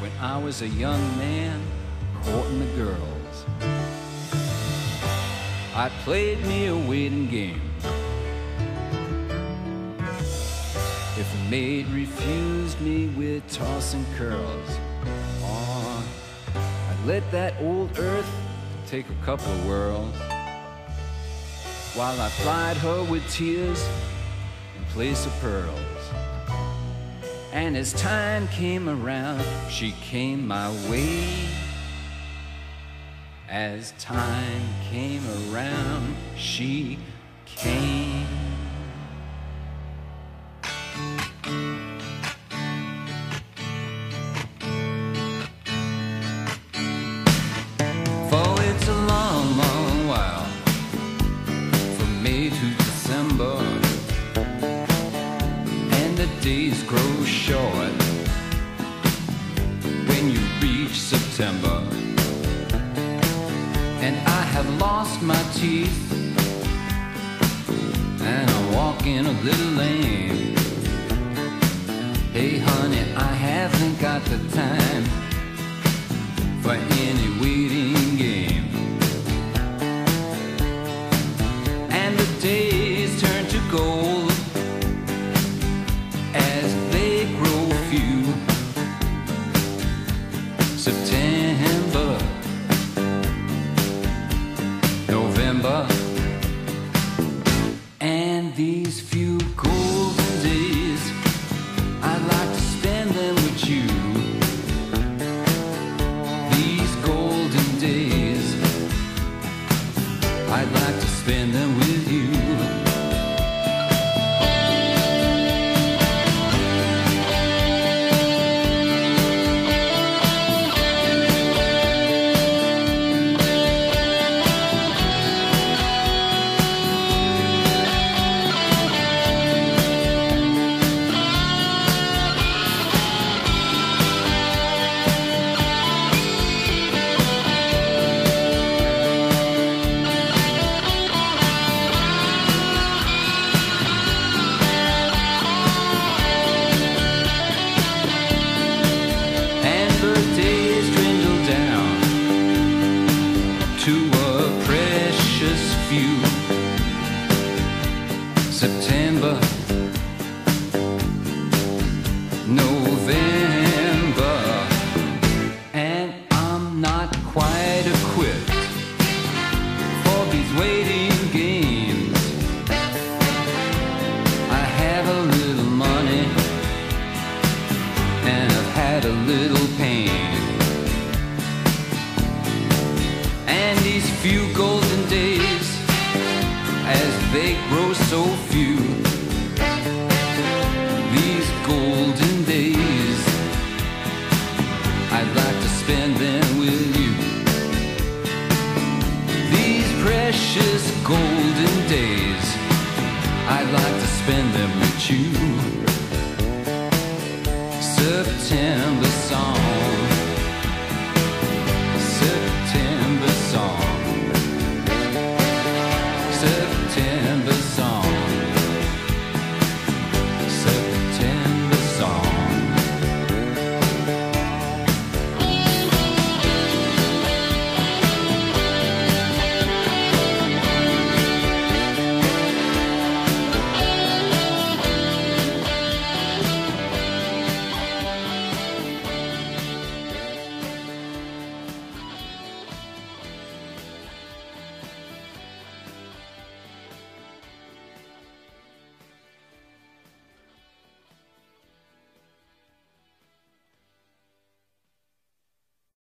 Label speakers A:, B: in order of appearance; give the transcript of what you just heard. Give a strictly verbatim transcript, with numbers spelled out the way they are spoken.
A: when I was a young man courting the girls. I played me a waiting game. If a maid refused me with tossing curls, oh, I'd let that old earth take a couple of whirls, while I plied her with tears in place of pearls. And as time came around, she came my way. As time came around, she came. For it's a long, long while from May to December, and the days grow short when you reach September. And I have lost my teeth, and I walk in a little lame. Hey honey, I haven't got the time for any waiting game. And the days turn to gold as they grow few. September, November, and these few golden days, I'd like to spend them with you. These golden days, I'd like to spend them with you. September, November, and I'm not quite equipped for these waiting games. I have a little money, and I've had a little pain. And these few golden days, as they grow so few, these golden days, I'd like to spend them with you. These precious golden days, I'd like to spend them with you. September song.